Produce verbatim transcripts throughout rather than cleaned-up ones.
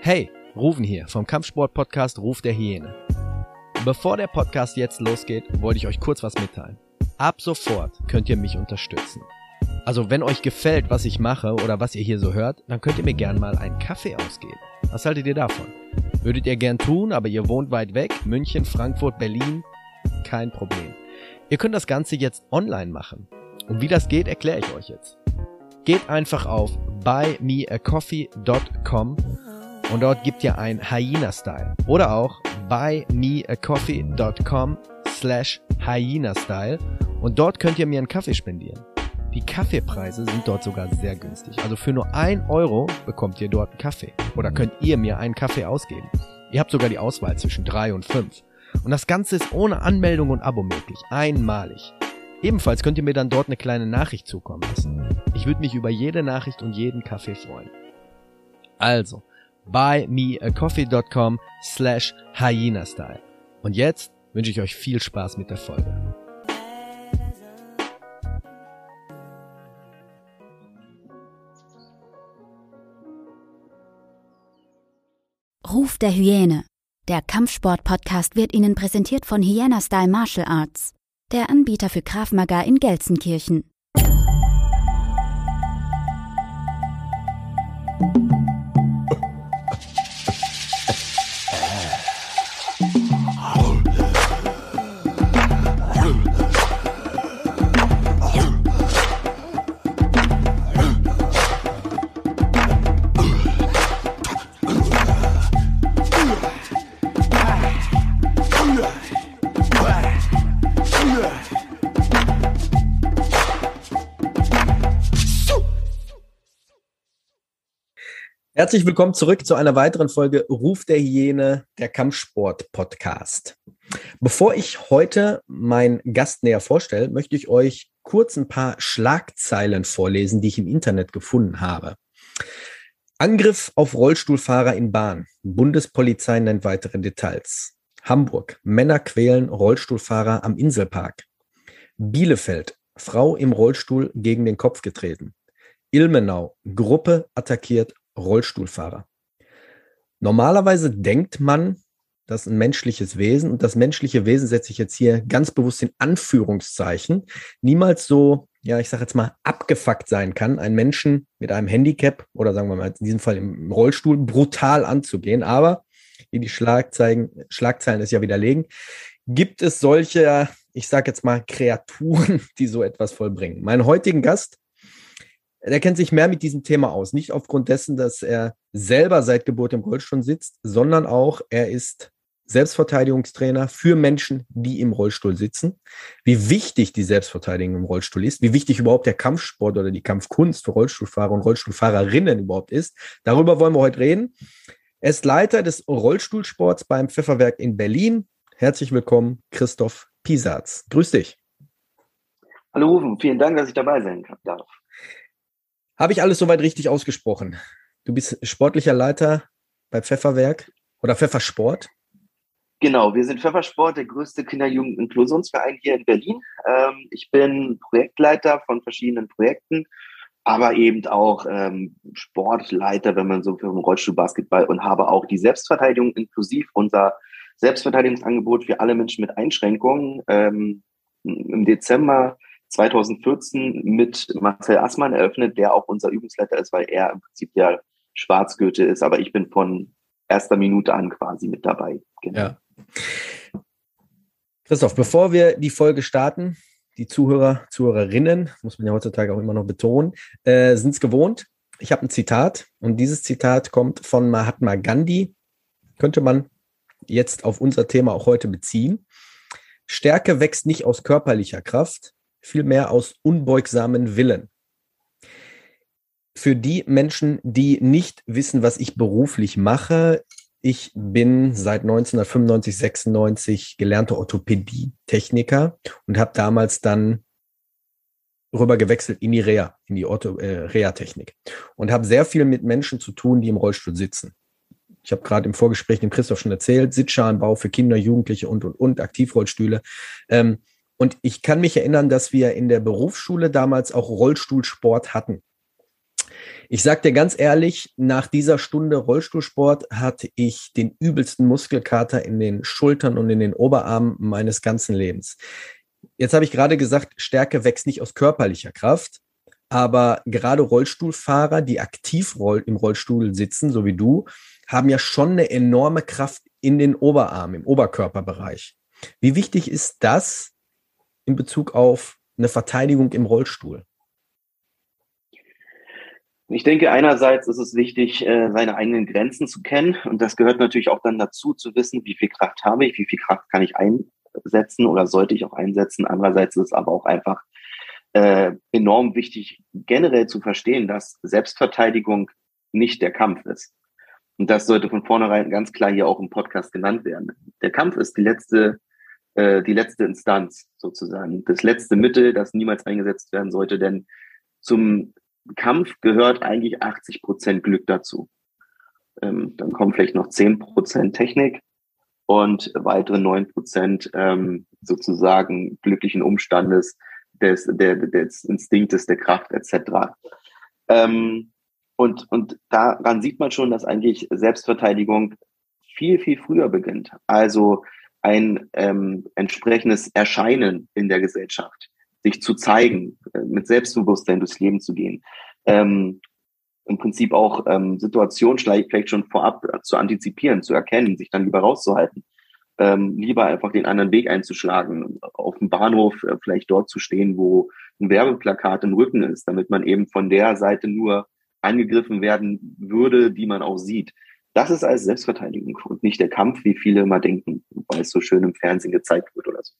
Hey, Ruven hier vom Kampfsport-Podcast Ruf der Hyäne. Bevor der Podcast jetzt losgeht, wollte ich euch kurz was mitteilen. Ab sofort könnt ihr mich unterstützen. Also wenn euch gefällt, was ich mache oder was ihr hier so hört, dann könnt ihr mir gern mal einen Kaffee ausgeben. Was haltet ihr davon? Würdet ihr gern tun, aber ihr wohnt weit weg, München, Frankfurt, Berlin? Kein Problem. Ihr könnt das Ganze jetzt online machen. Und wie das geht, erkläre ich euch jetzt. Geht einfach auf buy me a coffee dot com und dort gebt ihr ein Hyena-Style. Oder auch buy me a coffee dot com slash Hyena-Style und dort könnt ihr mir einen Kaffee spendieren. Die Kaffeepreise sind dort sogar sehr günstig. Also für nur ein Euro bekommt ihr dort einen Kaffee. Oder könnt ihr mir einen Kaffee ausgeben. Ihr habt sogar die Auswahl zwischen drei und fünf. Und das Ganze ist ohne Anmeldung und Abo möglich. Einmalig. Ebenfalls könnt ihr mir dann dort eine kleine Nachricht zukommen lassen. Ich würde mich über jede Nachricht und jeden Kaffee freuen. Also, buy me a coffee dot com slash Hyena Style. Und jetzt wünsche ich euch viel Spaß mit der Folge. Ruf der Hyäne. Der Kampfsport-Podcast wird Ihnen präsentiert von Hyena Style Martial Arts, der Anbieter für Krav Maga in Gelsenkirchen. Herzlich willkommen zurück zu einer weiteren Folge Ruf der Hyäne, der Kampfsport-Podcast. Bevor ich heute meinen Gast näher vorstelle, möchte ich euch kurz ein paar Schlagzeilen vorlesen, die ich im Internet gefunden habe. Angriff auf Rollstuhlfahrer in Bahn. Bundespolizei nennt weitere Details. Hamburg. Männer quälen Rollstuhlfahrer am Inselpark. Bielefeld. Frau im Rollstuhl gegen den Kopf getreten. Ilmenau. Gruppe attackiert Rollstuhlfahrer. Normalerweise denkt man, dass ein menschliches Wesen, und das menschliche Wesen setze ich jetzt hier ganz bewusst in Anführungszeichen, niemals so, ja, ich sage jetzt mal, abgefuckt sein kann, einen Menschen mit einem Handicap oder sagen wir mal in diesem Fall im Rollstuhl brutal anzugehen. Aber, wie die Schlagzeilen, Schlagzeilen es ja widerlegen, gibt es solche, ich sage jetzt mal, Kreaturen, die so etwas vollbringen. Meinen heutigen Gast, der kennt sich mehr mit diesem Thema aus. Nicht aufgrund dessen, dass er selber seit Geburt im Rollstuhl sitzt, sondern auch, er ist Selbstverteidigungstrainer für Menschen, die im Rollstuhl sitzen. Wie wichtig die Selbstverteidigung im Rollstuhl ist, wie wichtig überhaupt der Kampfsport oder die Kampfkunst für Rollstuhlfahrer und Rollstuhlfahrerinnen überhaupt ist, darüber wollen wir heute reden. Er ist Leiter des Rollstuhlsports beim Pfefferwerk in Berlin. Herzlich willkommen, Christoph Piesatz. Grüß dich. Hallo Rufen, vielen Dank, dass ich dabei sein darf. Habe ich alles soweit richtig ausgesprochen? Du bist sportlicher Leiter bei Pfefferwerk oder Pfeffersport? Genau, wir sind Pfeffersport, der größte Kinder-Jugend-Inklusionsverein hier in Berlin. Ähm, ich bin Projektleiter von verschiedenen Projekten, aber eben auch ähm, Sportleiter, wenn man so für den Rollstuhlbasketball, und habe auch die Selbstverteidigung inklusiv unser Selbstverteidigungsangebot für alle Menschen mit Einschränkungen ähm, im Dezember zweitausendvierzehn mit Marcel Assmann eröffnet, der auch unser Übungsleiter ist, weil er im Prinzip der Schwarzgürtel ist, aber ich bin von erster Minute an quasi mit dabei. Genau. Ja. Christoph, bevor wir die Folge starten, die Zuhörer, Zuhörerinnen, muss man ja heutzutage auch immer noch betonen, äh, sind es gewohnt. Ich habe ein Zitat und dieses Zitat kommt von Mahatma Gandhi, könnte man jetzt auf unser Thema auch heute beziehen. Stärke wächst nicht aus körperlicher Kraft, vielmehr aus unbeugsamen Willen. Für die Menschen, die nicht wissen, was ich beruflich mache, ich bin seit neunzehnhundertfünfundneunzig, sechsundneunzig gelernter Orthopädie-Techniker und habe damals dann rüber gewechselt in die Reha, in die Ortho- äh, Reha-Technik und habe sehr viel mit Menschen zu tun, die im Rollstuhl sitzen. Ich habe gerade im Vorgespräch dem Christoph schon erzählt, Sitzschalenbau für Kinder, Jugendliche und, und, und, Aktivrollstühle. Ähm, Und ich kann mich erinnern, dass wir in der Berufsschule damals auch Rollstuhlsport hatten. Ich sag dir ganz ehrlich, nach dieser Stunde Rollstuhlsport hatte ich den übelsten Muskelkater in den Schultern und in den Oberarmen meines ganzen Lebens. Jetzt habe ich gerade gesagt, Stärke wächst nicht aus körperlicher Kraft, aber gerade Rollstuhlfahrer, die aktiv roll- im Rollstuhl sitzen, so wie du, haben ja schon eine enorme Kraft in den Oberarmen, im Oberkörperbereich. Wie wichtig ist das in Bezug auf eine Verteidigung im Rollstuhl? Ich denke, einerseits ist es wichtig, äh, seine eigenen Grenzen zu kennen. Und das gehört natürlich auch dann dazu, zu wissen, wie viel Kraft habe ich, wie viel Kraft kann ich einsetzen oder sollte ich auch einsetzen. Andererseits ist es aber auch einfach äh, enorm wichtig, generell zu verstehen, dass Selbstverteidigung nicht der Kampf ist. Und das sollte von vornherein ganz klar hier auch im Podcast genannt werden. Der Kampf ist die letzte, äh, die letzte Instanz sozusagen, das letzte Mittel, das niemals eingesetzt werden sollte, denn zum Kampf gehört eigentlich achtzig Prozent Glück dazu. Ähm, dann kommen vielleicht noch zehn Prozent Technik und weitere neun Prozent ähm, sozusagen glücklichen Umstandes, des, der, des Instinktes, der Kraft et cetera. Ähm, und, und daran sieht man schon, dass eigentlich Selbstverteidigung viel, viel früher beginnt. Also ein ähm, entsprechendes Erscheinen in der Gesellschaft, sich zu zeigen, mit Selbstbewusstsein durchs Leben zu gehen. Ähm, im Prinzip auch ähm, Situationen vielleicht schon vorab zu antizipieren, zu erkennen, sich dann lieber rauszuhalten. Ähm, lieber einfach den anderen Weg einzuschlagen, auf dem Bahnhof äh, vielleicht dort zu stehen, wo ein Werbeplakat im Rücken ist, damit man eben von der Seite nur angegriffen werden würde, die man auch sieht. Das ist als Selbstverteidigung und nicht der Kampf, wie viele immer denken, weil es so schön im Fernsehen gezeigt wird oder so.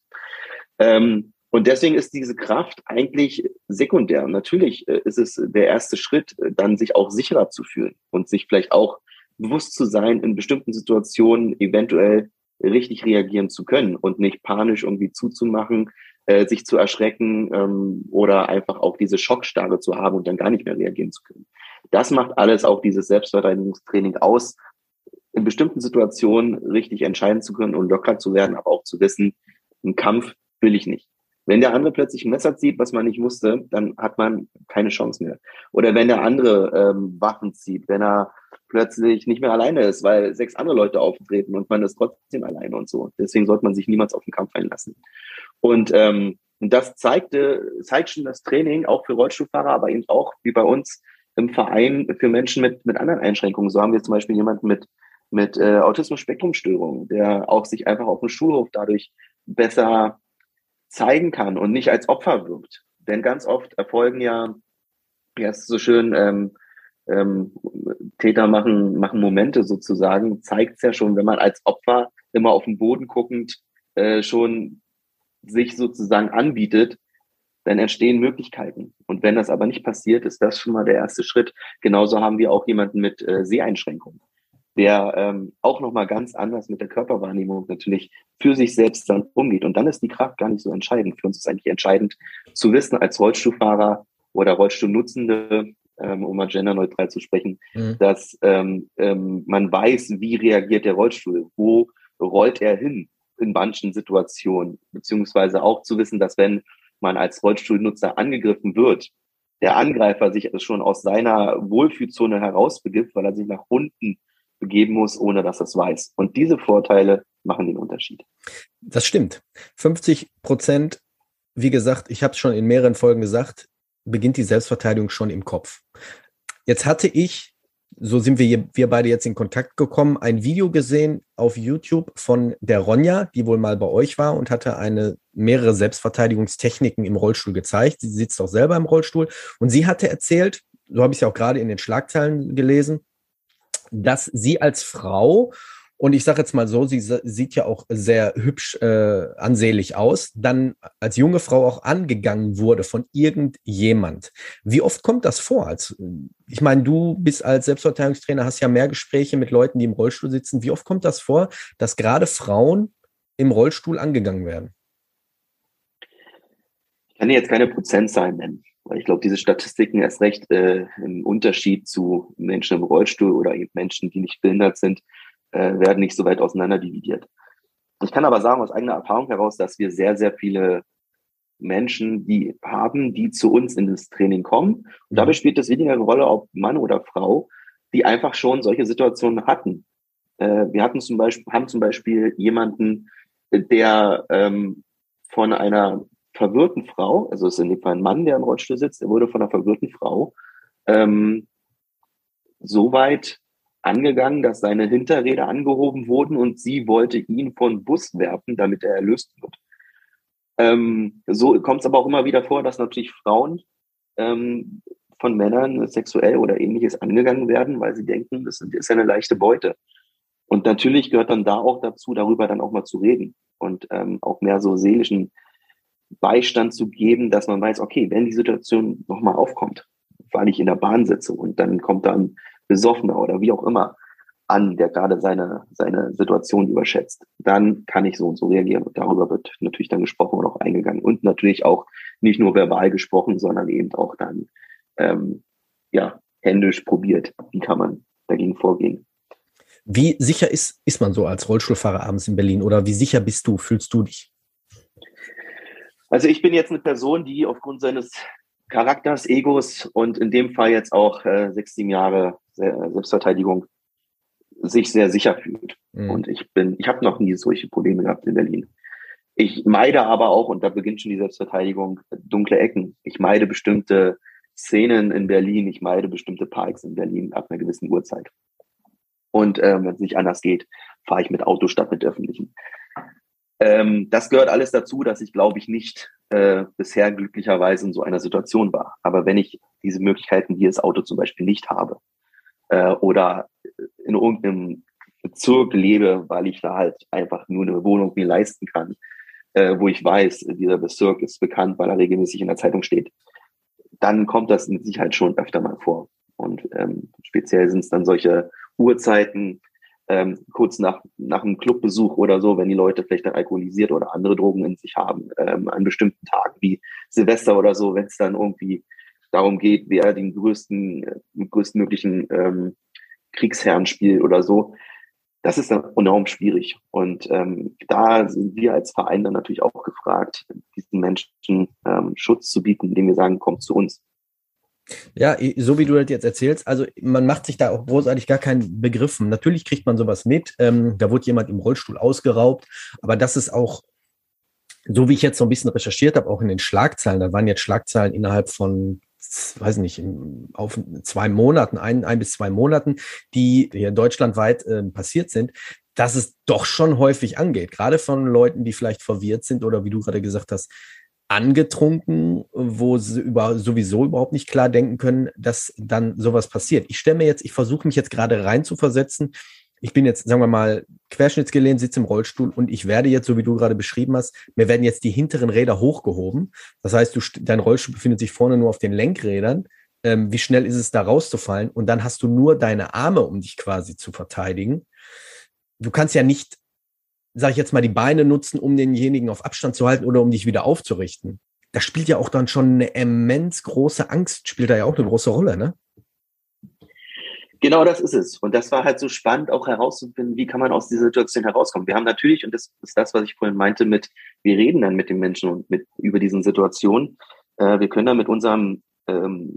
Ähm, und deswegen ist diese Kraft eigentlich sekundär. Natürlich äh, ist es der erste Schritt, äh, dann sich auch sicherer zu fühlen und sich vielleicht auch bewusst zu sein, in bestimmten Situationen eventuell richtig reagieren zu können und nicht panisch irgendwie zuzumachen, äh, sich zu erschrecken ähm, oder einfach auch diese Schockstarre zu haben und dann gar nicht mehr reagieren zu können. Das macht alles auch dieses Selbstverteidigungstraining aus, in bestimmten Situationen richtig entscheiden zu können und locker zu werden, aber auch zu wissen, einen Kampf will ich nicht. Wenn der andere plötzlich ein Messer zieht, was man nicht wusste, dann hat man keine Chance mehr. Oder wenn der andere ähm, Waffen zieht, wenn er plötzlich nicht mehr alleine ist, weil sechs andere Leute auftreten und man ist trotzdem alleine und so. Deswegen sollte man sich niemals auf den Kampf einlassen. Und ähm, das zeigte, zeigt schon das Training auch für Rollstuhlfahrer, aber eben auch wie bei uns im Verein für Menschen mit mit anderen Einschränkungen. So haben wir zum Beispiel jemanden mit mit äh, Autismus-Spektrum-Störung, der auch sich einfach auf dem Schulhof dadurch besser zeigen kann und nicht als Opfer wirkt. Denn ganz oft erfolgen ja, ja, es ist so schön, ähm, ähm, Täter machen, machen Momente sozusagen, zeigt es ja schon, wenn man als Opfer immer auf den Boden guckend äh, schon sich sozusagen anbietet, dann entstehen Möglichkeiten. Und wenn das aber nicht passiert, ist das schon mal der erste Schritt. Genauso haben wir auch jemanden mit äh, Seheinschränkungen, der ähm, auch nochmal ganz anders mit der Körperwahrnehmung natürlich für sich selbst dann umgeht. Und dann ist die Kraft gar nicht so entscheidend. Für uns ist eigentlich entscheidend zu wissen als Rollstuhlfahrer oder Rollstuhlnutzende, ähm, um mal genderneutral zu sprechen, mhm. dass ähm, ähm, man weiß, wie reagiert der Rollstuhl, wo rollt er hin in manchen Situationen, beziehungsweise auch zu wissen, dass wenn man als Rollstuhlnutzer angegriffen wird, der Angreifer sich schon aus seiner Wohlfühlzone herausbegibt, weil er sich nach unten begeben muss, ohne dass er es weiß. Und diese Vorteile machen den Unterschied. Das stimmt. fünfzig Prozent, wie gesagt, ich habe es schon in mehreren Folgen gesagt, beginnt die Selbstverteidigung schon im Kopf. Jetzt hatte ich, so sind wir, hier, wir beide jetzt in Kontakt gekommen, ein Video gesehen auf YouTube von der Ronja, die wohl mal bei euch war und hatte eine mehrere Selbstverteidigungstechniken im Rollstuhl gezeigt. Sie sitzt auch selber im Rollstuhl und sie hatte erzählt, so habe ich es ja auch gerade in den Schlagzeilen gelesen, dass sie als Frau, und ich sage jetzt mal so, sie sieht ja auch sehr hübsch äh, ansehlich aus, dann als junge Frau auch angegangen wurde von irgendjemand. Wie oft kommt das vor? Als, ich meine, du bist als Selbstverteidigungstrainer, hast ja mehr Gespräche mit Leuten, die im Rollstuhl sitzen. Wie oft kommt das vor, dass gerade Frauen im Rollstuhl angegangen werden? Ich kann dir jetzt keine Prozentzahlen nennen, weil ich glaube, diese Statistiken erst recht äh, im Unterschied zu Menschen im Rollstuhl oder eben Menschen, die nicht behindert sind, äh, werden nicht so weit auseinander dividiert. Ich kann aber sagen aus eigener Erfahrung heraus, dass wir sehr, sehr viele Menschen, die haben, die zu uns in das Training kommen. Und dabei spielt es weniger eine Rolle, ob Mann oder Frau, die einfach schon solche Situationen hatten. Äh, wir hatten zum Beispiel, haben zum Beispiel jemanden, der ähm, von einer verwirrten Frau, also es ist in dem Fall ein Mann, der im Rollstuhl sitzt, der wurde von einer verwirrten Frau ähm, so weit angegangen, dass seine Hinterräder angehoben wurden und sie wollte ihn vor den Bus werfen, damit er erlöst wird. Ähm, so kommt es aber auch immer wieder vor, dass natürlich Frauen ähm, von Männern sexuell oder ähnliches angegangen werden, weil sie denken, das ist eine leichte Beute. Und natürlich gehört dann da auch dazu, darüber dann auch mal zu reden und ähm, auch mehr so seelischen Beistand zu geben, dass man weiß, okay, wenn die Situation nochmal aufkommt, weil ich in der Bahn sitze und dann kommt da ein Besoffener oder wie auch immer an, der gerade seine, seine Situation überschätzt, dann kann ich so und so reagieren. Und darüber wird natürlich dann gesprochen und auch eingegangen. Und natürlich auch nicht nur verbal gesprochen, sondern eben auch dann ähm, ja, händisch probiert. Wie kann man dagegen vorgehen? Wie sicher ist, ist man so als Rollstuhlfahrer abends in Berlin oder wie sicher bist du, fühlst du dich? Also ich bin jetzt eine Person, die aufgrund seines Charakters, Egos und in dem Fall jetzt auch äh, sechs, sieben Jahre Selbstverteidigung sich sehr sicher fühlt. Mhm. Und ich bin, ich habe noch nie solche Probleme gehabt in Berlin. Ich meide aber auch, und da beginnt schon die Selbstverteidigung, dunkle Ecken. Ich meide bestimmte Szenen in Berlin, ich meide bestimmte Parks in Berlin ab einer gewissen Uhrzeit. Und ähm, wenn es nicht anders geht, fahre ich mit Auto statt mit öffentlichen. Ähm, das gehört alles dazu, dass ich, glaube ich, nicht äh, bisher glücklicherweise in so einer Situation war. Aber wenn ich diese Möglichkeiten wie das Auto zum Beispiel nicht habe äh, oder in irgendeinem Bezirk lebe, weil ich da halt einfach nur eine Wohnung mir leisten kann, äh, wo ich weiß, dieser Bezirk ist bekannt, weil er regelmäßig in der Zeitung steht, dann kommt das mit Sicherheit schon öfter mal vor. Und ähm, speziell sind es dann solche Uhrzeiten, ähm, kurz nach, nach einem Clubbesuch oder so, wenn die Leute vielleicht dann alkoholisiert oder andere Drogen in sich haben, ähm, an bestimmten Tagen wie Silvester oder so, wenn es dann irgendwie darum geht, wer den größten, äh, größtmöglichen ähm, Kriegsherrn spielt oder so. Das ist dann enorm schwierig. Und ähm, da sind wir als Verein dann natürlich auch gefragt, diesen Menschen ähm, Schutz zu bieten, indem wir sagen, kommt zu uns. Ja, so wie du das jetzt erzählst, also man macht sich da auch großartig gar keinen Begriffen. Natürlich kriegt man sowas mit, ähm, da wurde jemand im Rollstuhl ausgeraubt, aber das ist auch, so wie ich jetzt so ein bisschen recherchiert habe, auch in den Schlagzeilen, da waren jetzt Schlagzeilen innerhalb von, weiß nicht, auf zwei Monaten, ein, ein bis zwei Monaten, die hier deutschlandweit äh, passiert sind, dass es doch schon häufig angeht, gerade von Leuten, die vielleicht verwirrt sind oder wie du gerade gesagt hast, angetrunken, wo sie über, sowieso überhaupt nicht klar denken können, dass dann sowas passiert. Ich stelle mir jetzt, ich versuche mich jetzt gerade rein zu versetzen. Ich bin jetzt, sagen wir mal, querschnittsgelähmt, sitze im Rollstuhl und ich werde jetzt, so wie du gerade beschrieben hast, mir werden jetzt die hinteren Räder hochgehoben. Das heißt, du, dein Rollstuhl befindet sich vorne nur auf den Lenkrädern. Ähm, wie schnell ist es da rauszufallen? Und dann hast du nur deine Arme, um dich quasi zu verteidigen. Du kannst ja nicht, sage ich jetzt mal, die Beine nutzen, um denjenigen auf Abstand zu halten oder um dich wieder aufzurichten. Da spielt ja auch dann schon eine immens große Angst, spielt da ja auch eine große Rolle, ne? Genau das ist es. Und das war halt so spannend, auch herauszufinden, wie kann man aus dieser Situation herauskommen. Wir haben natürlich, und das ist das, was ich vorhin meinte, mit, wir reden dann mit den Menschen und mit über diesen Situationen. Äh, wir können dann mit unserem ähm,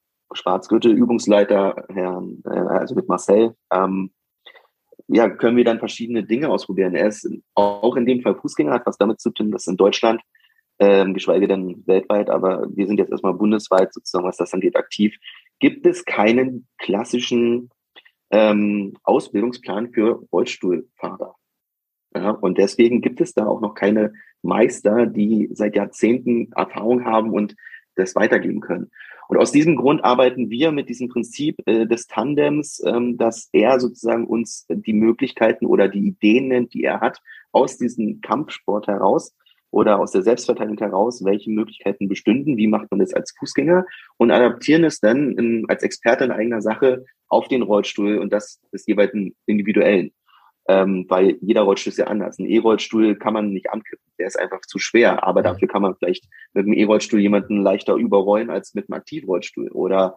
Schwarzgürtel-Übungsleiter, Herrn, äh, also mit Marcel, ähm, ja, können wir dann verschiedene Dinge ausprobieren. Er ist auch in dem Fall Fußgänger, hat was damit zu tun, dass in Deutschland, ähm, geschweige denn weltweit, aber wir sind jetzt erstmal bundesweit sozusagen, was das angeht, aktiv, gibt es keinen klassischen ähm, Ausbildungsplan für Rollstuhlfahrer. Ja, und deswegen gibt es da auch noch keine Meister, die seit Jahrzehnten Erfahrung haben und das weitergeben können. Und aus diesem Grund arbeiten wir mit diesem Prinzip äh, des Tandems, ähm, dass er sozusagen uns die Möglichkeiten oder die Ideen nennt, die er hat, aus diesem Kampfsport heraus oder aus der Selbstverteidigung heraus, welche Möglichkeiten bestünden, wie macht man das als Fußgänger und adaptieren es dann in, als Experte in eigener Sache auf den Rollstuhl und das des jeweiligen Individuellen. Ähm, weil jeder Rollstuhl ist ja anders. Ein E-Rollstuhl kann man nicht ankippen, der ist einfach zu schwer, aber dafür kann man vielleicht mit einem E-Rollstuhl jemanden leichter überrollen als mit einem Aktivrollstuhl oder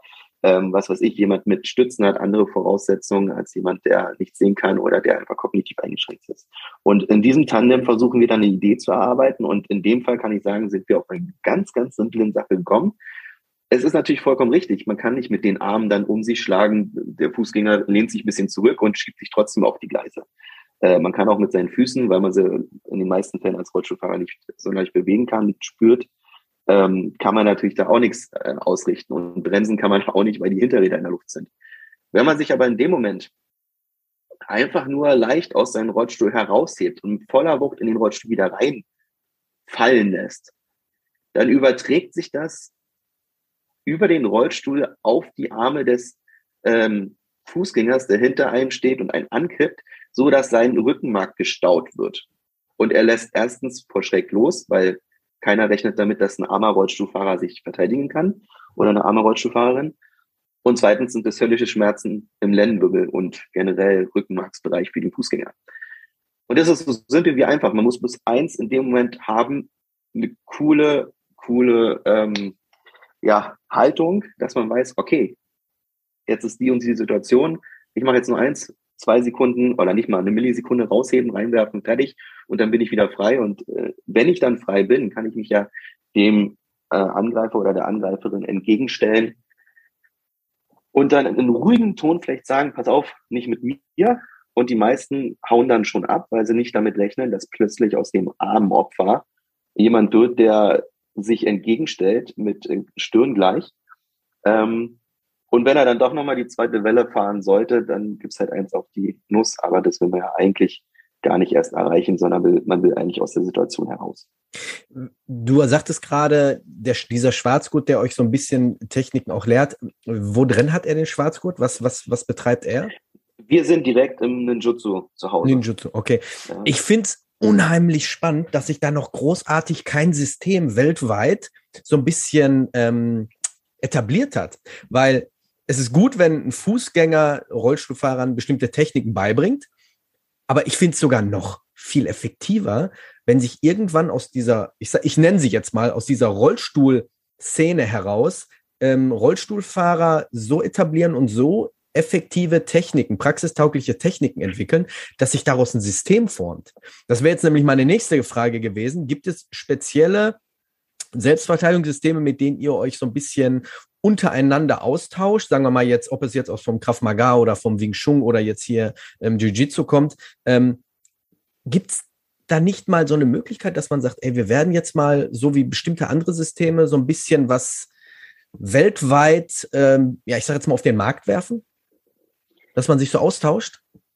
ähm, was weiß ich, jemand mit Stützen hat andere Voraussetzungen als jemand, der nicht sehen kann oder der einfach kognitiv eingeschränkt ist. Und in diesem Tandem versuchen wir dann eine Idee zu erarbeiten und in dem Fall kann ich sagen, sind wir auf eine ganz, ganz simple Sache gekommen. Es ist natürlich vollkommen richtig, man kann nicht mit den Armen dann um sich schlagen, der Fußgänger lehnt sich ein bisschen zurück und schiebt sich trotzdem auf die Gleise. Äh, man kann auch mit seinen Füßen, weil man sie in den meisten Fällen als Rollstuhlfahrer nicht so leicht bewegen kann, nicht spürt, ähm, kann man natürlich da auch nichts äh, ausrichten. Und bremsen kann man auch nicht, weil die Hinterräder in der Luft sind. Wenn man sich aber in dem Moment einfach nur leicht aus seinem Rollstuhl heraushebt und voller Wucht in den Rollstuhl wieder reinfallen lässt, dann überträgt sich das über den Rollstuhl auf die Arme des ähm, Fußgängers, der hinter einem steht und einen ankippt, so dass sein Rückenmark gestaut wird. Und er lässt erstens vor Schreck los, weil keiner rechnet damit, dass ein armer Rollstuhlfahrer sich verteidigen kann oder eine arme Rollstuhlfahrerin. Und zweitens sind es höllische Schmerzen im Lendenwirbel und generell Rückenmarksbereich für den Fußgänger. Und das ist so simpel wie einfach. Man muss bis eins in dem Moment haben, eine coole, coole ähm, ja, Haltung, dass man weiß, okay, jetzt ist die und die Situation. Ich mache jetzt nur eins, zwei Sekunden oder nicht mal eine Millisekunde rausheben, reinwerfen, fertig und dann bin ich wieder frei. Und äh, wenn ich dann frei bin, kann ich mich ja dem äh, Angreifer oder der Angreiferin entgegenstellen und dann in ruhigem Ton vielleicht sagen, pass auf, nicht mit mir. Und die meisten hauen dann schon ab, weil sie nicht damit rechnen, dass plötzlich aus dem armen Opfer jemand wird, der sich entgegenstellt mit Stirn gleich. Ähm, und wenn er dann doch nochmal die zweite Welle fahren sollte, dann gibt's halt eins auf die Nuss. Aber das will man ja eigentlich gar nicht erst erreichen, sondern will, man will eigentlich aus der Situation heraus. Du sagtest gerade, der, dieser Schwarzgurt, der euch so ein bisschen Techniken auch lehrt. Wo drin hat er den Schwarzgurt? Was, was, was betreibt er? Wir sind direkt im Ninjutsu zu Hause. Ninjutsu, okay. Ja. Ich finde es unheimlich spannend, dass sich da noch großartig kein System weltweit so ein bisschen ähm, etabliert hat. Weil es ist gut, wenn ein Fußgänger Rollstuhlfahrern bestimmte Techniken beibringt. Aber ich finde es sogar noch viel effektiver, wenn sich irgendwann aus dieser, ich, sag, ich nenne sie jetzt mal, aus dieser Rollstuhlszene heraus ähm, Rollstuhlfahrer so etablieren und so effektive Techniken, praxistaugliche Techniken entwickeln, dass sich daraus ein System formt. Das wäre jetzt nämlich meine nächste Frage gewesen. Gibt es spezielle Selbstverteidigungssysteme, mit denen ihr euch so ein bisschen untereinander austauscht? Sagen wir mal jetzt, ob es jetzt aus vom Krav Maga oder vom Wing Chun oder jetzt hier ähm, Jiu-Jitsu kommt. Ähm, gibt es da nicht mal so eine Möglichkeit, dass man sagt, ey, wir werden jetzt mal, so wie bestimmte andere Systeme, so ein bisschen was weltweit, ähm, ja, ich sage jetzt mal auf den Markt werfen? Dass man sich so austauscht?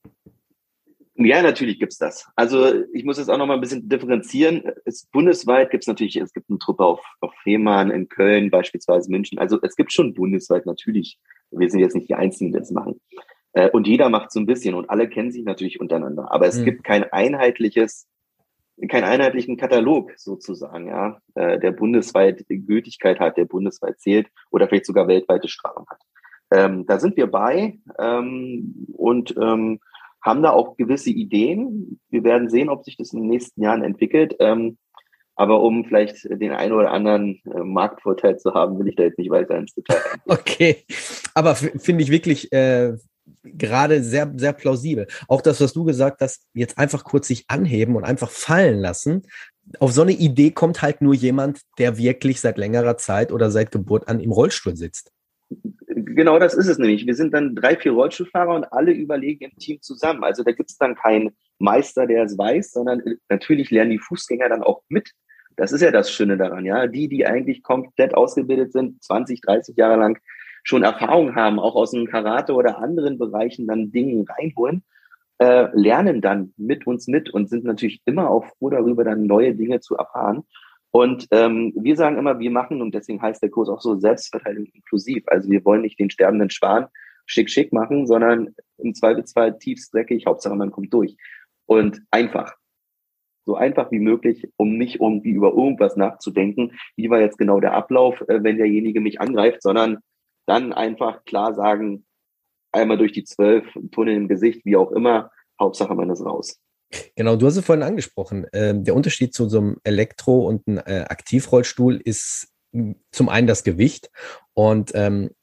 Ja, natürlich gibt's das. Also ich muss jetzt auch noch mal ein bisschen differenzieren. Es, bundesweit gibt's natürlich, es gibt eine Truppe auf, auf Fehmarn, in Köln, beispielsweise München. Also es gibt schon bundesweit natürlich. Wir sind jetzt nicht die Einzigen, die das machen. Äh, und jeder macht so ein bisschen und alle kennen sich natürlich untereinander. Aber es mhm. gibt kein einheitliches, keinen einheitlichen Katalog sozusagen, ja, äh, der bundesweit Gültigkeit hat, der bundesweit zählt oder vielleicht sogar weltweite Strahlung hat. Ähm, da sind wir bei ähm, und ähm, haben da auch gewisse Ideen. Wir werden sehen, ob sich das in den nächsten Jahren entwickelt. Ähm, aber um vielleicht den einen oder anderen äh, Marktvorteil zu haben, will ich da jetzt nicht weiter ins Detail rein. Okay, aber f- finde ich wirklich äh, gerade sehr, sehr plausibel. Auch das, was du gesagt hast, jetzt einfach kurz sich anheben und einfach fallen lassen. Auf so eine Idee kommt halt nur jemand, der wirklich seit längerer Zeit oder seit Geburt an im Rollstuhl sitzt. Genau das ist es nämlich. Wir sind dann drei, vier Rollstuhlfahrer und alle überlegen im Team zusammen. Also da gibt es dann keinen Meister, der es weiß, sondern natürlich lernen die Fußgänger dann auch mit. Das ist ja das Schöne daran, ja. Die, die eigentlich komplett ausgebildet sind, zwanzig, dreißig Jahre lang schon Erfahrung haben, auch aus dem Karate oder anderen Bereichen dann Dinge reinholen, äh, lernen dann mit uns mit und sind natürlich immer auch froh darüber, dann neue Dinge zu erfahren. Und ähm, wir sagen immer, wir machen, und deswegen heißt der Kurs auch so, Selbstverteidigung inklusiv. Also wir wollen nicht den sterbenden Schwan schick schick machen, sondern im Zweifelsfall tiefstreckig, Hauptsache man kommt durch. Und einfach. So einfach wie möglich, um nicht irgendwie über irgendwas nachzudenken, wie war jetzt genau der Ablauf, äh, wenn derjenige mich angreift, sondern dann einfach klar sagen, einmal durch die zwölf, Tunnel im Gesicht, wie auch immer, Hauptsache man ist raus. Genau, du hast es vorhin angesprochen. Ähm, der Unterschied zu so einem Elektro- und einem äh, Aktivrollstuhl ist m, zum einen das Gewicht. Und ähm,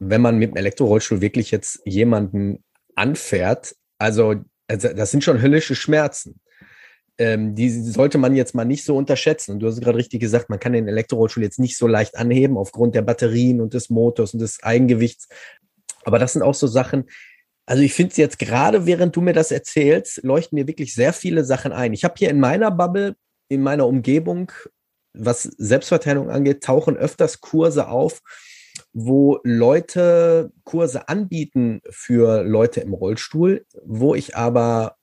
wenn man mit dem Elektrorollstuhl wirklich jetzt jemanden anfährt, also, also das sind schon höllische Schmerzen. Ähm, die sollte man jetzt mal nicht so unterschätzen. Und du hast gerade richtig gesagt, man kann den Elektrorollstuhl jetzt nicht so leicht anheben aufgrund der Batterien und des Motors und des Eigengewichts. Aber das sind auch so Sachen, also ich finde es jetzt gerade, während du mir das erzählst, leuchten mir wirklich sehr viele Sachen ein. Ich habe hier in meiner Bubble, in meiner Umgebung, was Selbstverteidigung angeht, tauchen öfters Kurse auf, wo Leute Kurse anbieten für Leute im Rollstuhl, wo ich aber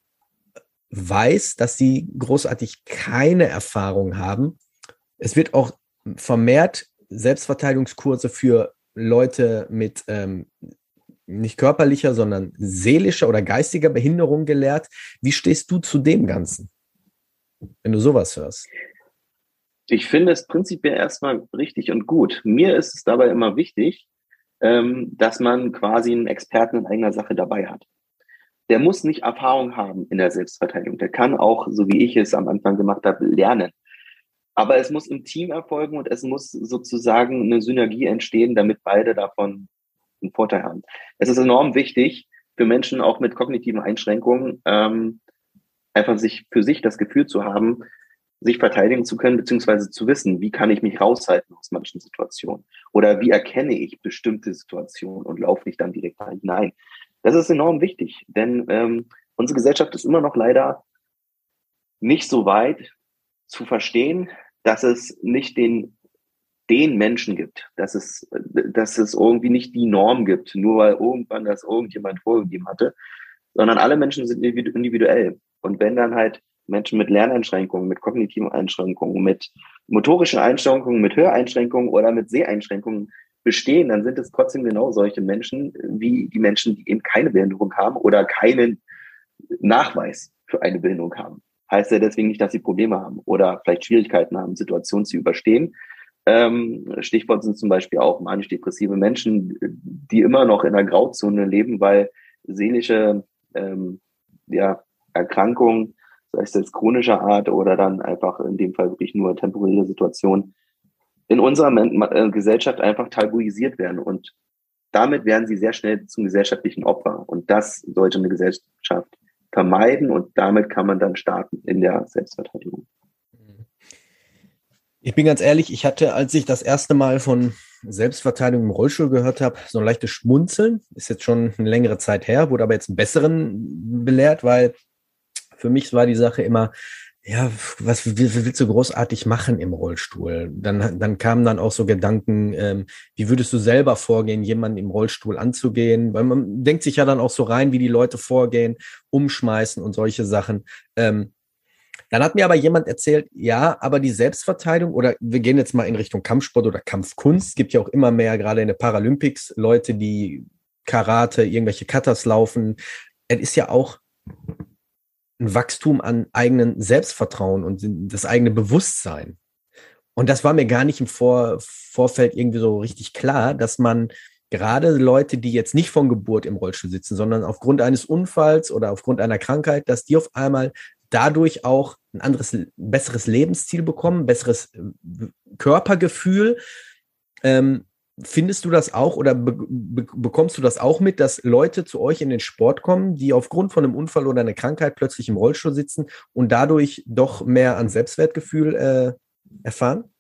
weiß, dass sie großartig keine Erfahrung haben. Es wird auch vermehrt Selbstverteidigungskurse für Leute mit ähm, nicht körperlicher, sondern seelischer oder geistiger Behinderung gelehrt. Wie stehst du zu dem Ganzen, wenn du sowas hörst? Ich finde es prinzipiell erstmal richtig und gut. Mir ist es dabei immer wichtig, ähm, dass man quasi einen Experten in eigener Sache dabei hat. Der muss nicht Erfahrung haben in der Selbstverteidigung. Der kann auch, so wie ich es am Anfang gemacht habe, lernen. Aber es muss im Team erfolgen und es muss sozusagen eine Synergie entstehen, damit beide davon einen Vorteil haben. Es ist enorm wichtig für Menschen auch mit kognitiven Einschränkungen, ähm, einfach sich für sich das Gefühl zu haben, sich verteidigen zu können, beziehungsweise zu wissen, wie kann ich mich raushalten aus manchen Situationen oder wie erkenne ich bestimmte Situationen und laufe nicht dann direkt da hinein. Das ist enorm wichtig, denn ähm, unsere Gesellschaft ist immer noch leider nicht so weit zu verstehen, dass es nicht den den Menschen gibt, dass es, dass es irgendwie nicht die Norm gibt, nur weil irgendwann das irgendjemand vorgegeben hatte, sondern alle Menschen sind individuell. Und wenn dann halt Menschen mit Lerneinschränkungen, mit kognitiven Einschränkungen, mit motorischen Einschränkungen, mit Höreinschränkungen oder mit Seheinschränkungen bestehen, dann sind es trotzdem genau solche Menschen wie die Menschen, die eben keine Behinderung haben oder keinen Nachweis für eine Behinderung haben. Heißt ja deswegen nicht, dass sie Probleme haben oder vielleicht Schwierigkeiten haben, Situationen zu überstehen. Ähm, Stichwort sind zum Beispiel auch manisch-depressive Menschen, die immer noch in der Grauzone leben, weil seelische ähm, ja, Erkrankungen, sei es jetzt chronischer Art oder dann einfach in dem Fall wirklich nur temporäre Situationen, in unserer äh, Gesellschaft einfach tabuisiert werden. Und damit werden sie sehr schnell zum gesellschaftlichen Opfer. Und das sollte eine Gesellschaft vermeiden und damit kann man dann starten in der Selbstverteidigung. Ich bin ganz ehrlich, ich hatte, als ich das erste Mal von Selbstverteidigung im Rollstuhl gehört habe, so ein leichtes Schmunzeln. Ist jetzt schon eine längere Zeit her, wurde aber jetzt einen besseren belehrt, weil für mich war die Sache immer, ja, was willst du großartig machen im Rollstuhl? Dann, dann kamen dann auch so Gedanken, ähm, wie würdest du selber vorgehen, jemanden im Rollstuhl anzugehen? Weil man denkt sich ja dann auch so rein, wie die Leute vorgehen, umschmeißen und solche Sachen. Ähm, Dann hat mir aber jemand erzählt, ja, aber die Selbstverteidigung, oder wir gehen jetzt mal in Richtung Kampfsport oder Kampfkunst, es gibt ja auch immer mehr, gerade in der Paralympics, Leute, die Karate, irgendwelche Katas laufen. Es ist ja auch ein Wachstum an eigenen Selbstvertrauen und das eigene Bewusstsein. Und das war mir gar nicht im Vor- Vorfeld irgendwie so richtig klar, dass man gerade Leute, die jetzt nicht von Geburt im Rollstuhl sitzen, sondern aufgrund eines Unfalls oder aufgrund einer Krankheit, dass die auf einmal dadurch auch ein anderes, besseres Lebensziel bekommen, besseres Körpergefühl. Ähm, findest du das auch oder be- be- bekommst du das auch mit, dass Leute zu euch in den Sport kommen, die aufgrund von einem Unfall oder einer Krankheit plötzlich im Rollstuhl sitzen und dadurch doch mehr an Selbstwertgefühl äh, erfahren?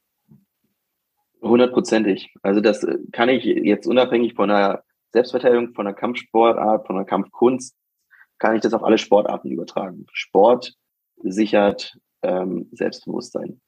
Hundertprozentig. Also das kann ich jetzt unabhängig von der Selbstverteidigung, von der Kampfsportart, von der Kampfkunst, kann ich das auf alle Sportarten übertragen. Sport sichert ähm, Selbstbewusstsein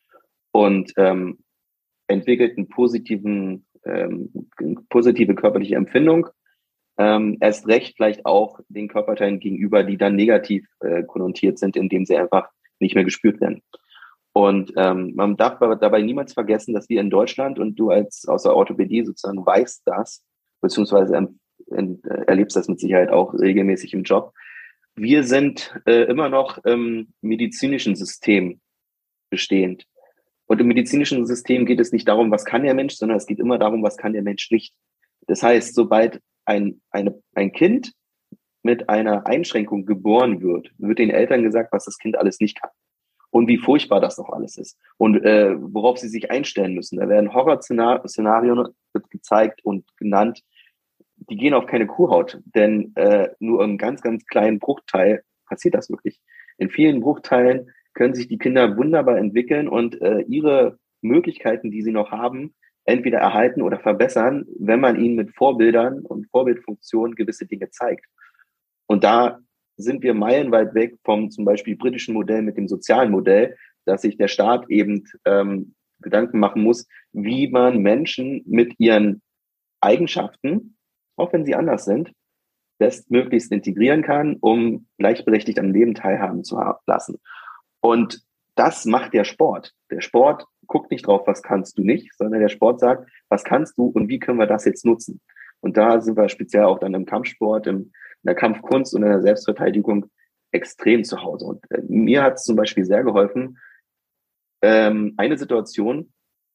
und ähm, entwickelt einen positiven, ähm, eine positive körperliche Empfindung. Ähm, erst recht vielleicht auch den Körperteilen gegenüber, die dann negativ äh, konnotiert sind, indem sie einfach nicht mehr gespürt werden. Und ähm, man darf dabei niemals vergessen, dass wir in Deutschland, und du als aus der Orthopädie sozusagen weißt das, beziehungsweise ähm, äh, erlebst das mit Sicherheit auch regelmäßig im Job, wir sind äh, immer noch im medizinischen System bestehend. Und im medizinischen System geht es nicht darum, was kann der Mensch, sondern es geht immer darum, was kann der Mensch nicht. Das heißt, sobald ein, eine, ein Kind mit einer Einschränkung geboren wird, wird den Eltern gesagt, was das Kind alles nicht kann. Und wie furchtbar das doch alles ist. Und äh, worauf sie sich einstellen müssen. Da werden Horrorszenarien gezeigt und genannt, die gehen auf keine Kuhhaut, denn äh, nur im ganz, ganz kleinen Bruchteil passiert das wirklich. In vielen Bruchteilen können sich die Kinder wunderbar entwickeln und äh, ihre Möglichkeiten, die sie noch haben, entweder erhalten oder verbessern, wenn man ihnen mit Vorbildern und Vorbildfunktionen gewisse Dinge zeigt. Und da sind wir meilenweit weg vom zum Beispiel britischen Modell mit dem sozialen Modell, dass sich der Staat eben ähm, Gedanken machen muss, wie man Menschen mit ihren Eigenschaften, auch wenn sie anders sind, bestmöglichst integrieren kann, um gleichberechtigt am Leben teilhaben zu lassen. Und das macht der Sport. Der Sport guckt nicht drauf, was kannst du nicht, sondern der Sport sagt, was kannst du und wie können wir das jetzt nutzen? Und da sind wir speziell auch dann im Kampfsport, im, in der Kampfkunst und in der Selbstverteidigung extrem zu Hause. Und äh, mir hat es zum Beispiel sehr geholfen, ähm, eine Situation,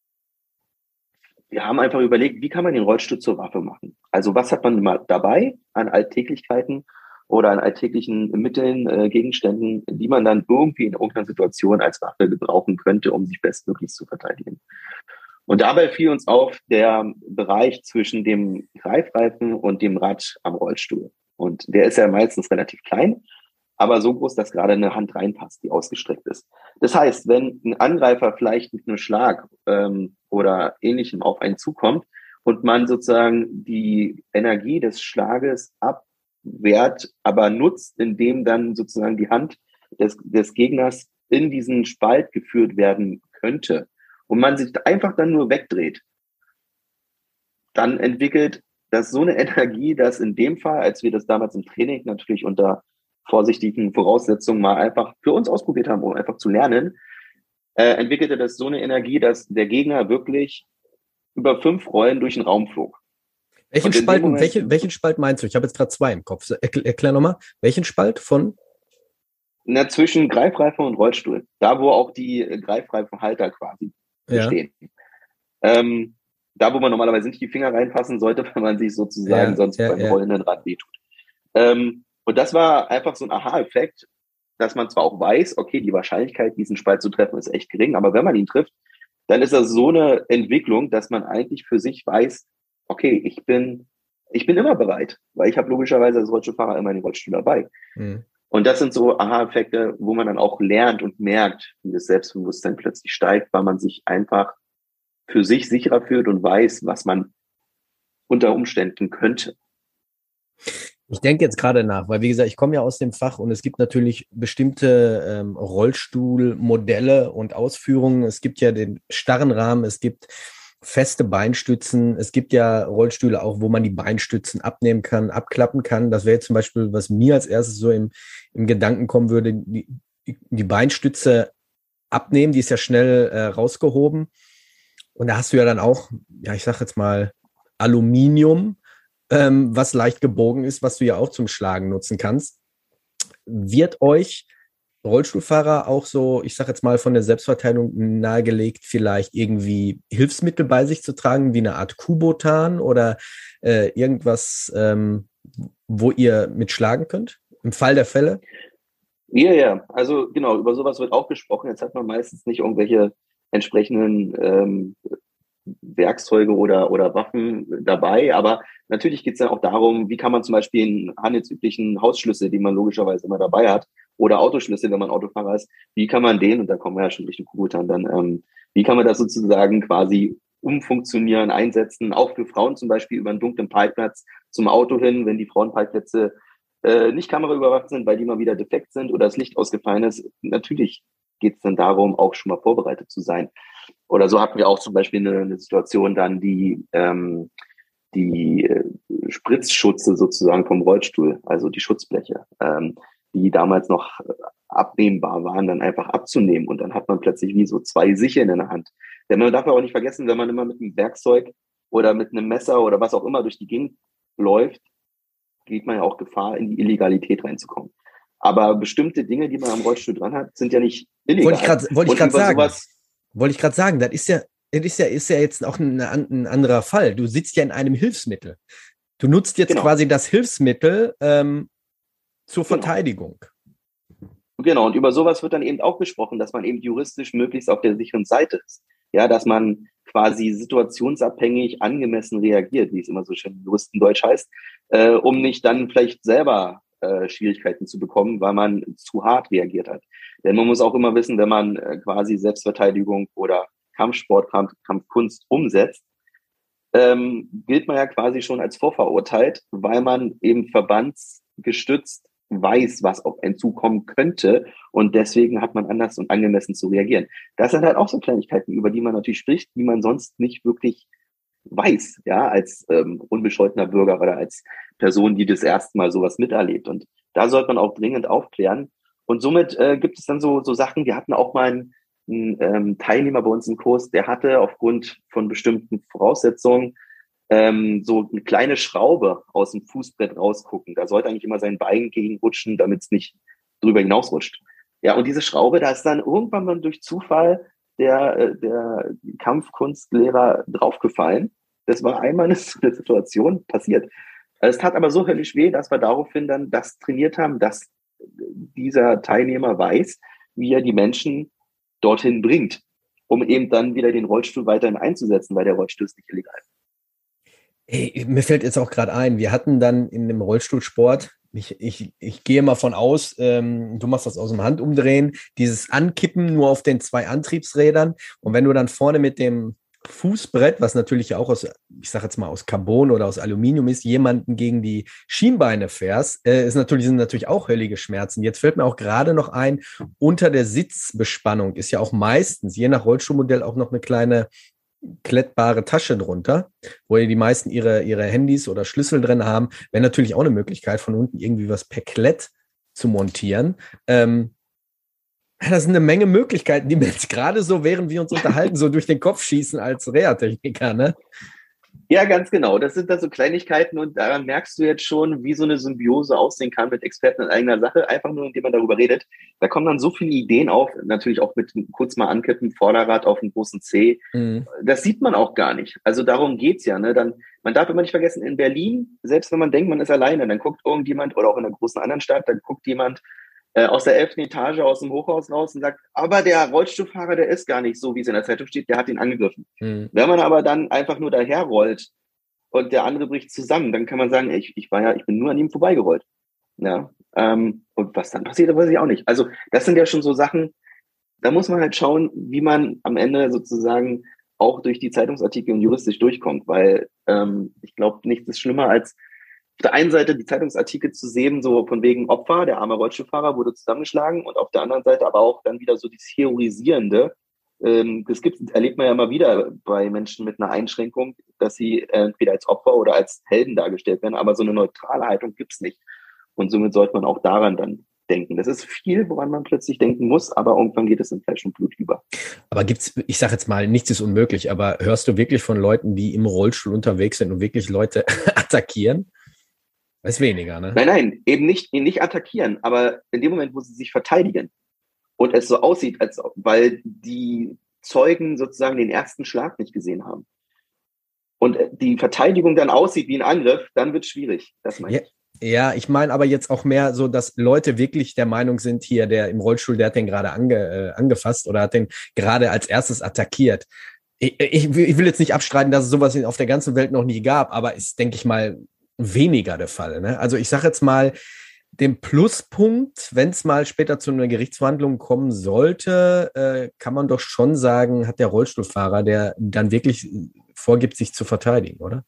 wir haben einfach überlegt, wie kann man den Rollstuhl zur Waffe machen? Also was hat man immer dabei an Alltäglichkeiten oder an alltäglichen Mitteln, äh, Gegenständen, die man dann irgendwie in irgendeiner Situation als Waffe gebrauchen könnte, um sich bestmöglich zu verteidigen. Und dabei fiel uns auf der Bereich zwischen dem Greifreifen und dem Rad am Rollstuhl. Und der ist ja meistens relativ klein, aber so groß, dass gerade eine Hand reinpasst, die ausgestreckt ist. Das heißt, wenn ein Angreifer vielleicht mit einem Schlag ähm, oder Ähnlichem auf einen zukommt und man sozusagen die Energie des Schlages abwehrt, aber nutzt, indem dann sozusagen die Hand des, des Gegners in diesen Spalt geführt werden könnte und man sich einfach dann nur wegdreht, dann entwickelt das so eine Energie, dass in dem Fall, als wir das damals im Training natürlich unter vorsichtigen Voraussetzungen mal einfach für uns ausprobiert haben, um einfach zu lernen, äh, entwickelte das so eine Energie, dass der Gegner wirklich über fünf Rollen durch den Raum flog. Welchen Spalt, Moment, welche, welchen Spalt meinst du? Ich habe jetzt gerade zwei im Kopf. Erklär, erklär nochmal. Welchen Spalt von? Na, zwischen Greifreifen und Rollstuhl. Da, wo auch die Greifreifenhalter quasi ja. stehen. Ähm, da, wo man normalerweise nicht die Finger reinfassen sollte, weil man sich sozusagen ja, sonst ja, beim ja. rollenden Rad wehtut. Ähm, Und das war einfach so ein Aha-Effekt, dass man zwar auch weiß, okay, die Wahrscheinlichkeit, diesen Spalt zu treffen, ist echt gering, aber wenn man ihn trifft, dann ist das so eine Entwicklung, dass man eigentlich für sich weiß, okay, ich bin, ich bin immer bereit, weil ich habe logischerweise als Rollstuhlfahrer immer den Rollstuhl dabei. Mhm. Und das sind so Aha-Effekte, wo man dann auch lernt und merkt, wie das Selbstbewusstsein plötzlich steigt, weil man sich einfach für sich sicherer fühlt und weiß, was man unter Umständen könnte. Ich denke jetzt gerade nach, weil wie gesagt, ich komme ja aus dem Fach und es gibt natürlich bestimmte ähm, Rollstuhlmodelle und Ausführungen. Es gibt ja den starren Rahmen, es gibt feste Beinstützen, es gibt ja Rollstühle auch, wo man die Beinstützen abnehmen kann, abklappen kann. Das wäre jetzt zum Beispiel, was mir als erstes so im, im Gedanken kommen würde, die, die Beinstütze abnehmen, die ist ja schnell äh, rausgehoben. Und da hast du ja dann auch, ja, ich sag jetzt mal Aluminium, Ähm, was leicht gebogen ist, was du ja auch zum Schlagen nutzen kannst. Wird euch Rollstuhlfahrer auch so, ich sag jetzt mal von der Selbstverteidigung nahegelegt, vielleicht irgendwie Hilfsmittel bei sich zu tragen, wie eine Art Kubotan oder äh, irgendwas, ähm, wo ihr mit schlagen könnt, im Fall der Fälle? Ja, ja, also genau, über sowas wird auch gesprochen. Jetzt hat man meistens nicht irgendwelche entsprechenden ähm, Werkzeuge oder, oder Waffen dabei, aber natürlich geht es dann auch darum, wie kann man zum Beispiel einen handelsüblichen Hausschlüssel, den man logischerweise immer dabei hat, oder Autoschlüssel, wenn man Autofahrer ist, wie kann man den, und da kommen wir ja schon Richtung Kubotan dann, ähm, wie kann man das sozusagen quasi umfunktionieren, einsetzen, auch für Frauen zum Beispiel über einen dunklen Parkplatz zum Auto hin, wenn die Frauenparkplätze äh, nicht kameraüberwacht sind, weil die mal wieder defekt sind oder das Licht ausgefallen ist. Natürlich geht es dann darum, auch schon mal vorbereitet zu sein. Oder so hatten wir auch zum Beispiel eine, eine Situation dann, die ähm, die äh, Spritzschutze sozusagen vom Rollstuhl, also die Schutzbleche, ähm, die damals noch abnehmbar waren, dann einfach abzunehmen. Und dann hat man plötzlich wie so zwei Sicheln in der Hand. Denn man darf auch nicht vergessen, wenn man immer mit einem Werkzeug oder mit einem Messer oder was auch immer durch die Gegend läuft, geht man ja auch Gefahr, in die Illegalität reinzukommen. Aber bestimmte Dinge, die man am Rollstuhl dran hat, sind ja nicht illegal. Wollte ich gerade wollte ich gerade sagen. Sowas, wollte ich gerade sagen, das ist ja, das ist ja, ist ja jetzt auch ein, ein anderer Fall. Du sitzt ja in einem Hilfsmittel. Du nutzt jetzt genau. quasi das Hilfsmittel ähm, zur genau. Verteidigung. Genau, und über sowas wird dann eben auch gesprochen, dass man eben juristisch möglichst auf der sicheren Seite ist. Ja, dass man quasi situationsabhängig angemessen reagiert, wie es immer so schön im Juristendeutsch heißt, äh, um nicht dann vielleicht selber äh, Schwierigkeiten zu bekommen, weil man zu hart reagiert hat. Denn man muss auch immer wissen, wenn man äh, quasi Selbstverteidigung oder Kampfsport, Kampf, Kampfkunst umsetzt, ähm, gilt man ja quasi schon als vorverurteilt, weil man eben verbandsgestützt weiß, was auf einen zukommen könnte, und deswegen hat man anders und angemessen zu reagieren. Das sind halt auch so Kleinigkeiten, über die man natürlich spricht, die man sonst nicht wirklich weiß, ja, als ähm, unbescholtener Bürger oder als Person, die das erste Mal sowas miterlebt. Und da sollte man auch dringend aufklären. Und somit äh, gibt es dann so so Sachen. Wir hatten auch mal einen, einen ähm, Teilnehmer bei uns im Kurs, der hatte aufgrund von bestimmten Voraussetzungen ähm, so eine kleine Schraube aus dem Fußbrett rausgucken. Da sollte eigentlich immer sein Bein gegen rutschen, damit es nicht drüber hinausrutscht. Ja, und diese Schraube, da ist dann irgendwann mal durch Zufall der, der Kampfkunstlehrer draufgefallen. Das war einmal eine Situation passiert. Es tat aber so höllisch weh, dass wir daraufhin dann das trainiert haben, dass dieser Teilnehmer weiß, wie er die Menschen dorthin bringt, um eben dann wieder den Rollstuhl weiterhin einzusetzen, weil der Rollstuhl ist nicht illegal. Hey, mir fällt jetzt auch gerade ein, wir hatten dann in dem Rollstuhlsport, ich, ich, ich gehe mal von aus, ähm, du machst das aus dem Handumdrehen, dieses Ankippen nur auf den zwei Antriebsrädern, und wenn du dann vorne mit dem Fußbrett, was natürlich auch aus, ich sage jetzt mal aus Carbon oder aus Aluminium ist, jemanden gegen die Schienbeine fährst, äh, ist natürlich, sind natürlich auch höllige Schmerzen. Jetzt fällt mir auch gerade noch ein, unter der Sitzbespannung ist ja auch meistens, je nach Rollstuhlmodell, auch noch eine kleine klettbare Tasche drunter, wo die meisten ihre, ihre Handys oder Schlüssel drin haben. Wäre natürlich auch eine Möglichkeit, von unten irgendwie was per Klett zu montieren. Ähm, das sind eine Menge Möglichkeiten, die mir jetzt gerade so, während wir uns unterhalten, so durch den Kopf schießen als Reha-Techniker, ne? Ja, ganz genau. Das sind da so Kleinigkeiten, und daran merkst du jetzt schon, wie so eine Symbiose aussehen kann mit Experten in eigener Sache, einfach nur, indem man darüber redet. Da kommen dann so viele Ideen auf, natürlich auch mit kurz mal ankippen, Vorderrad auf den großen C. Mhm. Das sieht man auch gar nicht. Also darum geht's ja, ne? Dann, man darf immer nicht vergessen, in Berlin, selbst wenn man denkt, man ist alleine, dann guckt irgendjemand, oder auch in einer großen anderen Stadt, dann guckt jemand äh, aus der elften Etage aus dem Hochhaus raus und sagt, aber der Rollstuhlfahrer, der ist gar nicht so, wie es in der Zeitung steht, der hat ihn angegriffen. Mhm. Wenn man aber dann einfach nur daher rollt und der andere bricht zusammen, dann kann man sagen, ich, ich war ja, ich bin nur an ihm vorbeigerollt. Ja, ähm, und was dann passiert, weiß ich auch nicht. Also das sind ja schon so Sachen, da muss man halt schauen, wie man am Ende sozusagen auch durch die Zeitungsartikel und juristisch durchkommt, weil ähm, ich glaube, nichts ist schlimmer als auf der einen Seite die Zeitungsartikel zu sehen, so von wegen Opfer, der arme Rollstuhlfahrer wurde zusammengeschlagen, und auf der anderen Seite aber auch dann wieder so dieses Heroisierende. Ähm, das gibt, erlebt man ja immer wieder bei Menschen mit einer Einschränkung, dass sie entweder als Opfer oder als Helden dargestellt werden, aber so eine neutrale Haltung gibt's nicht. Und somit sollte man auch daran dann denken. Das ist viel, woran man plötzlich denken muss, aber irgendwann geht es in Fleisch und Blut über. Aber gibt's, ich sage jetzt mal, nichts ist unmöglich, aber hörst du wirklich von Leuten, die im Rollstuhl unterwegs sind und wirklich Leute attackieren? Das ist weniger, ne? Nein, nein, eben nicht, ihn nicht attackieren, aber in dem Moment, wo sie sich verteidigen und es so aussieht, als weil die Zeugen sozusagen den ersten Schlag nicht gesehen haben und die Verteidigung dann aussieht wie ein Angriff, dann wird es schwierig. Das meine ja. ich. Ja, ich meine aber jetzt auch mehr so, dass Leute wirklich der Meinung sind, hier, der im Rollstuhl, der hat den gerade ange, äh, angefasst oder hat den gerade als erstes attackiert. Ich, ich, ich will jetzt nicht abstreiten, dass es sowas auf der ganzen Welt noch nie gab, aber ist, denke ich mal, weniger der Fall. Ne? Also ich sage jetzt mal, den Pluspunkt, wenn es mal später zu einer Gerichtsverhandlung kommen sollte, äh, kann man doch schon sagen, hat der Rollstuhlfahrer, der dann wirklich vorgibt, sich zu verteidigen, oder?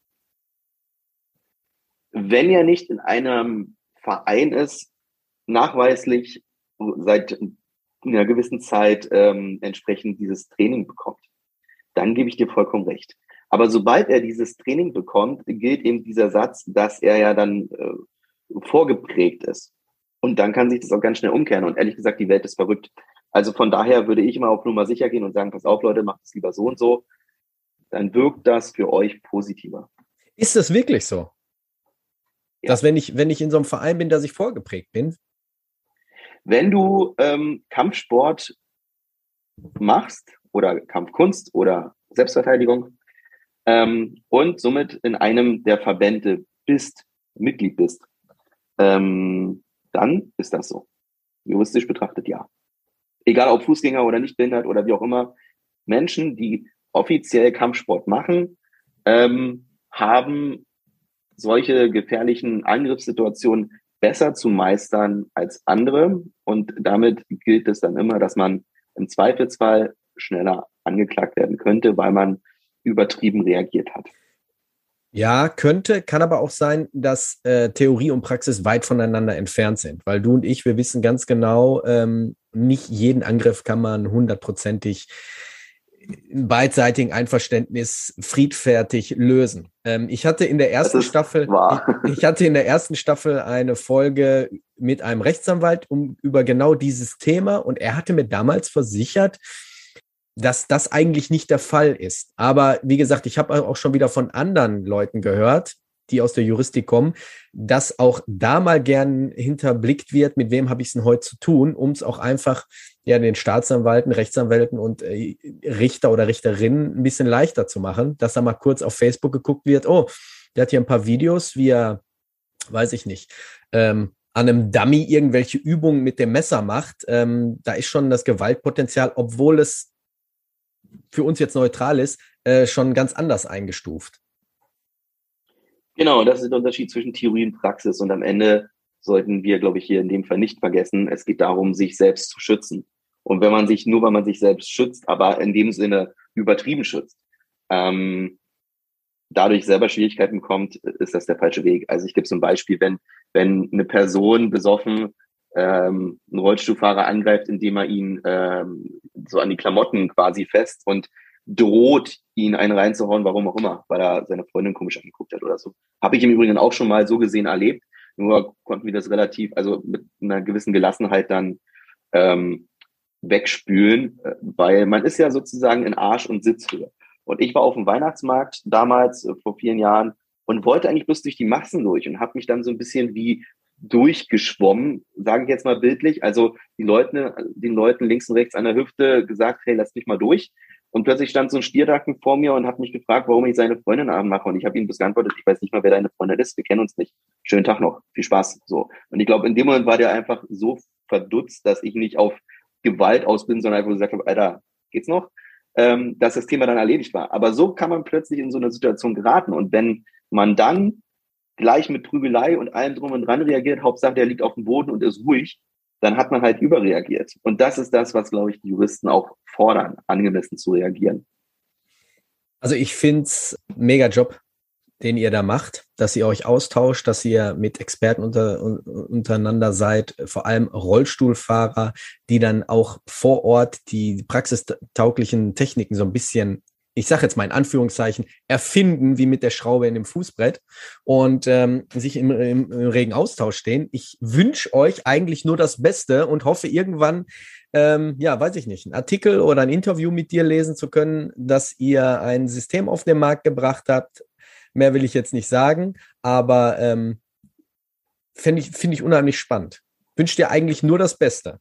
Wenn er nicht in einem Verein ist, nachweislich seit einer gewissen Zeit ähm, entsprechend dieses Training bekommt, dann gebe ich dir vollkommen recht. Aber sobald er dieses Training bekommt, gilt eben dieser Satz, dass er ja dann äh, vorgeprägt ist. Und dann kann sich das auch ganz schnell umkehren. Und ehrlich gesagt, die Welt ist verrückt. Also von daher würde ich immer auf Nummer sicher gehen und sagen, pass auf, Leute, macht es lieber so und so. Dann wirkt das für euch positiver. Ist das wirklich so? Ja. Dass wenn ich, wenn ich in so einem Verein bin, dass ich vorgeprägt bin? Wenn du ähm, Kampfsport machst oder Kampfkunst oder Selbstverteidigung, Ähm, und somit in einem der Verbände bist, Mitglied bist, ähm, dann ist das so. Juristisch betrachtet, ja. Egal ob Fußgänger oder nicht behindert oder wie auch immer, Menschen, die offiziell Kampfsport machen, ähm, haben solche gefährlichen Angriffssituationen besser zu meistern als andere. Und damit gilt es dann immer, dass man im Zweifelsfall schneller angeklagt werden könnte, weil man übertrieben reagiert hat. Ja, könnte, kann aber auch sein, dass äh, Theorie und Praxis weit voneinander entfernt sind, weil du und ich, wir wissen ganz genau, ähm, nicht jeden Angriff kann man hundertprozentig in beidseitigem Einverständnis friedfertig lösen. Ähm, ich hatte in der ersten Staffel, ich, ich hatte in der ersten Staffel eine Folge mit einem Rechtsanwalt um über genau dieses Thema und er hatte mir damals versichert, dass das eigentlich nicht der Fall ist. Aber wie gesagt, ich habe auch schon wieder von anderen Leuten gehört, die aus der Juristik kommen, dass auch da mal gern hinterblickt wird, mit wem habe ich es denn heute zu tun, um es auch einfach ja den Staatsanwälten, Rechtsanwälten und äh, Richter oder Richterinnen ein bisschen leichter zu machen, dass da mal kurz auf Facebook geguckt wird, oh, der hat hier ein paar Videos, wie er, weiß ich nicht, ähm, an einem Dummy irgendwelche Übungen mit dem Messer macht. Ähm, da ist schon das Gewaltpotenzial, obwohl es für uns jetzt neutral ist, äh, schon ganz anders eingestuft. Genau, das ist der Unterschied zwischen Theorie und Praxis. Und am Ende sollten wir, glaube ich, hier in dem Fall nicht vergessen, es geht darum, sich selbst zu schützen. Und wenn man sich, nur weil man sich selbst schützt, aber in dem Sinne übertrieben schützt, ähm, dadurch selber Schwierigkeiten bekommt, ist das der falsche Weg. Also ich gebe so ein Beispiel, wenn, wenn eine Person besoffen ähm, einen Rollstuhlfahrer angreift, indem er ihn ähm, so an die Klamotten quasi fest und droht, ihn einen reinzuhauen, warum auch immer, weil er seine Freundin komisch angeguckt hat oder so. Habe ich im Übrigen auch schon mal so gesehen erlebt, nur konnten wir das relativ, also mit einer gewissen Gelassenheit dann ähm, wegspülen, weil man ist ja sozusagen in Arsch- und Sitzhöhe. Und ich war auf dem Weihnachtsmarkt damals, äh, vor vielen Jahren, und wollte eigentlich bloß durch die Massen durch und habe mich dann so ein bisschen wie durchgeschwommen, sage ich jetzt mal bildlich, also die Leute, den Leuten links und rechts an der Hüfte gesagt, hey, lass mich mal durch. Und plötzlich stand so ein Stierdacken vor mir und hat mich gefragt, warum ich seine Freundin anmache. Und ich habe ihm das geantwortet, ich weiß nicht mal, wer deine Freundin ist, wir kennen uns nicht. Schönen Tag noch, viel Spaß. So. Und ich glaube, in dem Moment war der einfach so verdutzt, dass ich nicht auf Gewalt aus bin, sondern einfach gesagt habe, Alter, geht's noch? Ähm, dass das Thema dann erledigt war. Aber so kann man plötzlich in so eine Situation geraten. Und wenn man dann gleich mit Prügelei und allem drum und dran reagiert, Hauptsache der liegt auf dem Boden und ist ruhig, dann hat man halt überreagiert. Und das ist das, was, glaube ich, die Juristen auch fordern, angemessen zu reagieren. Also ich finde es mega Job, den ihr da macht, dass ihr euch austauscht, dass ihr mit Experten unter, untereinander seid, vor allem Rollstuhlfahrer, die dann auch vor Ort die praxistauglichen Techniken so ein bisschen, ich sage jetzt mal in Anführungszeichen, erfinden, wie mit der Schraube in dem Fußbrett und ähm, sich im, im, im regen Austausch stehen. Ich wünsche euch eigentlich nur das Beste und hoffe irgendwann, ähm, ja, weiß ich nicht, einen Artikel oder ein Interview mit dir lesen zu können, dass ihr ein System auf den Markt gebracht habt. Mehr will ich jetzt nicht sagen, aber ähm, finde ich, finde ich unheimlich spannend. Wünsche dir eigentlich nur das Beste.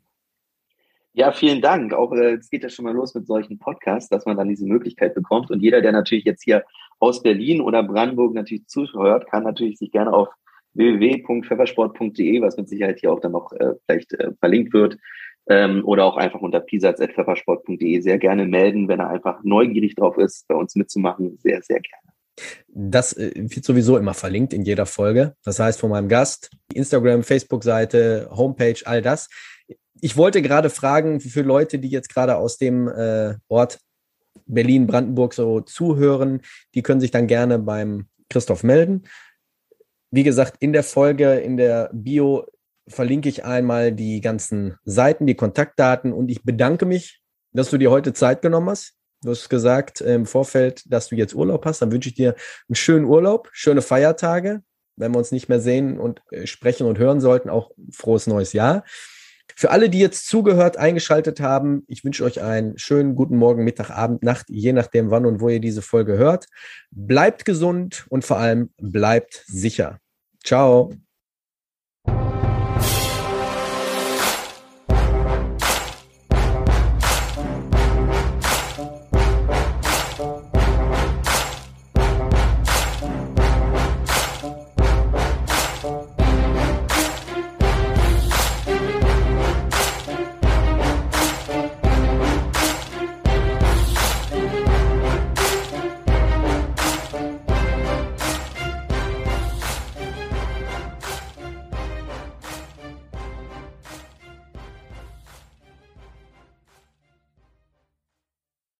Ja, vielen Dank. Auch äh, es geht ja schon mal los mit solchen Podcasts, dass man dann diese Möglichkeit bekommt. Und jeder, der natürlich jetzt hier aus Berlin oder Brandenburg natürlich zuhört, kann natürlich sich gerne auf w w w punkt pfeffersport punkt d e, was mit Sicherheit hier auch dann noch äh, vielleicht äh, verlinkt wird, ähm, oder auch einfach unter pisatz at pfeffersport punkt d e sehr gerne melden, wenn er einfach neugierig drauf ist, bei uns mitzumachen. Sehr, sehr gerne. Das äh, wird sowieso immer verlinkt in jeder Folge. Das heißt, von meinem Gast, Instagram, Facebook-Seite, Homepage, all das. Ich wollte gerade fragen, für Leute, die jetzt gerade aus dem äh, Ort Berlin, Brandenburg so zuhören, die können sich dann gerne beim Christoph melden. Wie gesagt, in der Folge, in der Bio verlinke ich einmal die ganzen Seiten, die Kontaktdaten und ich bedanke mich, dass du dir heute Zeit genommen hast. Du hast gesagt im Vorfeld, dass du jetzt Urlaub hast. Dann wünsche ich dir einen schönen Urlaub, schöne Feiertage. Wenn wir uns nicht mehr sehen und äh, sprechen und hören sollten, auch frohes neues Jahr. Für alle, die jetzt zugehört, eingeschaltet haben, ich wünsche euch einen schönen guten Morgen, Mittag, Abend, Nacht, je nachdem, wann und wo ihr diese Folge hört. Bleibt gesund und vor allem bleibt sicher. Ciao.